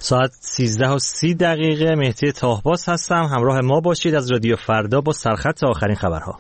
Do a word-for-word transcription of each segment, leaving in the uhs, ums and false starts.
ساعت سیزده و سی دقیقه. مهدی تاهباز هستم، همراه ما باشید از رادیو فردا با سرخط آخرین خبرها.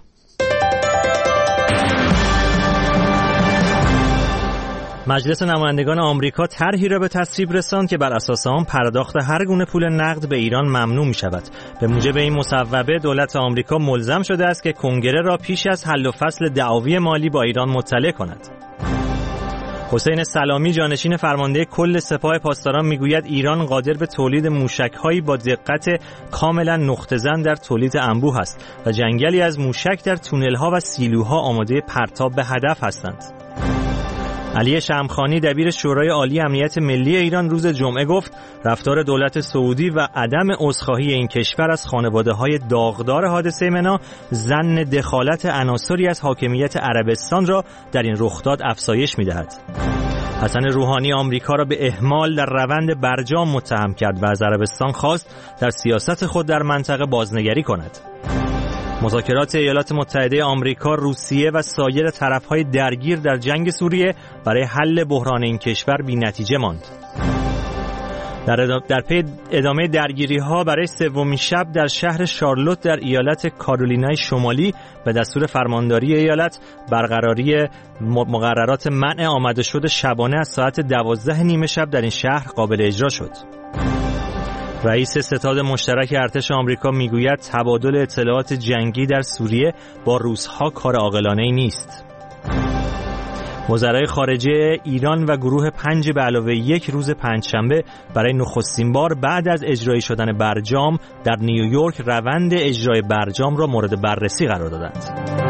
مجلس نمایندگان آمریکا طرحی را به تصویب رساند که بر اساس آن پرداخت هر گونه پول نقد به ایران ممنوع می شود. به موجب این مصوبه دولت آمریکا ملزم شده است که کنگره را پیش از حل و فصل دعاوی مالی با ایران مطلع کند. حسین سلامی جانشین فرمانده کل سپاه پاسداران میگوید ایران قادر به تولید موشک‌هایی با دقت کاملا نقطه‌زن در تولید انبوه است و جنگلی از موشک در تونل‌ها و سیلوها آماده پرتاب به هدف هستند. علی شمخانی دبیر شورای عالی امنیت ملی ایران روز جمعه گفت رفتار دولت سعودی و عدم عذرخواهی این کشور از خانواده‌های داغدار حادثه منا ظن دخالت عناصری از حاکمیت عربستان را در این رخداد افزایش می‌دهد. حسن روحانی آمریکا را به اهمال در روند برجام متهم کرد و از عربستان خواست در سیاست خود در منطقه بازنگری کند. مذاکرات ایالات متحده آمریکا، روسیه و سایر طرف‌های درگیر در جنگ سوریه برای حل بحران این کشور بی‌نتیجه ماند. در در پی ادامه درگیری‌ها برای سومین شب در شهر شارلوت در ایالت کارولینای شمالی به دستور فرمانداری ایالت برقراری مقررات منع آمد و شد شبانه از ساعت دوازده نیمه شب در این شهر قابل اجرا شد. رئیس ستاد مشترک ارتش آمریکا میگوید تبادل اطلاعات جنگی در سوریه با روس‌ها کار عاقلانه‌ای نیست. وزرای خارجه ایران و گروه پنج به علاوه یک روز پنجشنبه برای نخستین بار بعد از اجرایی شدن برجام در نیویورک روند اجرای برجام را مورد بررسی قرار دادند.